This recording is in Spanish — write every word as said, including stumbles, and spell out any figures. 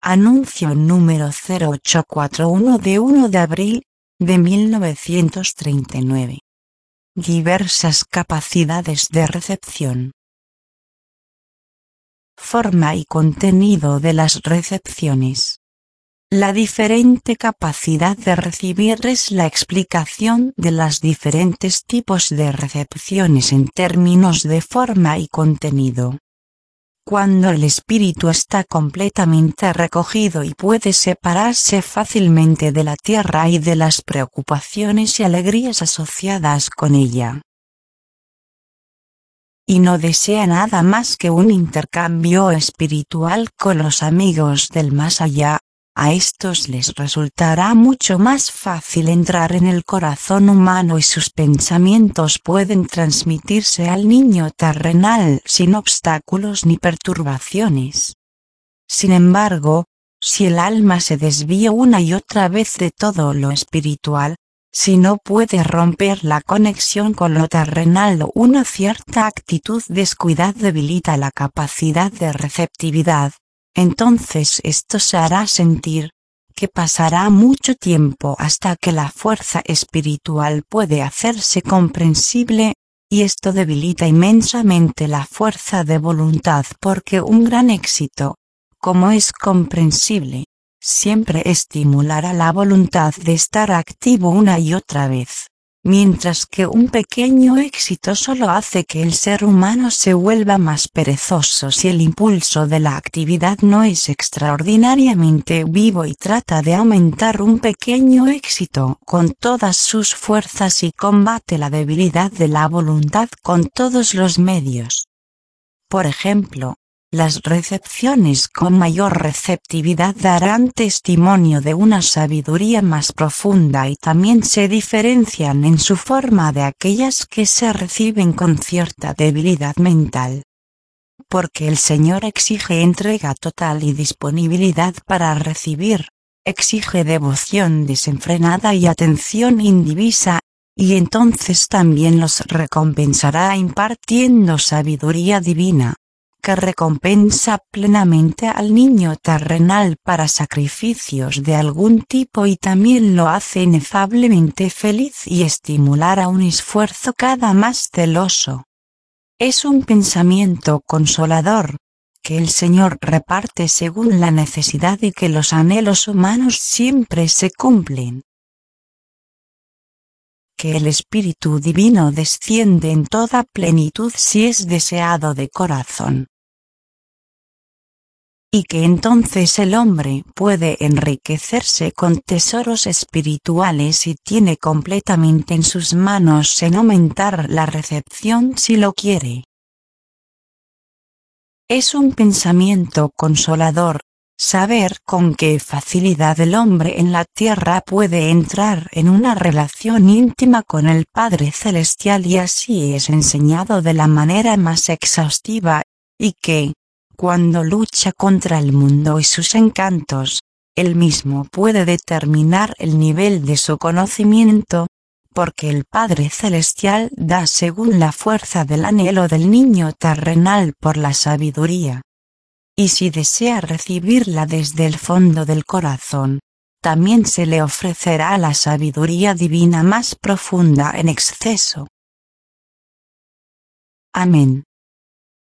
Anuncio número cero ocho cuatro uno de uno de abril de mil novecientos treinta y nueve. Diversas capacidades de recepción. Forma y contenido de las recepciones. La diferente capacidad de recibir es la explicación de los diferentes tipos de recepciones en términos de forma y contenido. Cuando el espíritu está completamente recogido y puede separarse fácilmente de la tierra y de las preocupaciones y alegrías asociadas con ella, y no desea nada más que un intercambio espiritual con los amigos del más allá, a estos les resultará mucho más fácil entrar en el corazón humano y sus pensamientos pueden transmitirse al niño terrenal sin obstáculos ni perturbaciones. Sin embargo, si el alma se desvía una y otra vez de todo lo espiritual, si no puede romper la conexión con lo terrenal o una cierta actitud descuidada debilita la capacidad de receptividad, entonces esto se hará sentir, que pasará mucho tiempo hasta que la fuerza espiritual puede hacerse comprensible, y esto debilita inmensamente la fuerza de voluntad porque un gran éxito, como es comprensible, siempre estimulará la voluntad de estar activo una y otra vez, mientras que un pequeño éxito solo hace que el ser humano se vuelva más perezoso si el impulso de la actividad no es extraordinariamente vivo y trata de aumentar un pequeño éxito con todas sus fuerzas y combate la debilidad de la voluntad con todos los medios. Por ejemplo, las recepciones con mayor receptividad darán testimonio de una sabiduría más profunda y también se diferencian en su forma de aquellas que se reciben con cierta debilidad mental. Porque el Señor exige entrega total y disponibilidad para recibir, exige devoción desenfrenada y atención indivisa, y entonces también los recompensará impartiendo sabiduría divina, que recompensa plenamente al niño terrenal para sacrificios de algún tipo y también lo hace inefablemente feliz y estimular a un esfuerzo cada más celoso. Es un pensamiento consolador, que el Señor reparte según la necesidad y que los anhelos humanos siempre se cumplen. Que el Espíritu Divino desciende en toda plenitud si es deseado de corazón. Y que entonces el hombre puede enriquecerse con tesoros espirituales y tiene completamente en sus manos en aumentar la recepción si lo quiere. Es un pensamiento consolador, saber con qué facilidad el hombre en la tierra puede entrar en una relación íntima con el Padre Celestial y así es enseñado de la manera más exhaustiva, y que, cuando lucha contra el mundo y sus encantos, él mismo puede determinar el nivel de su conocimiento, porque el Padre Celestial da según la fuerza del anhelo del niño terrenal por la sabiduría. Y si desea recibirla desde el fondo del corazón, también se le ofrecerá la sabiduría divina más profunda en exceso. Amén.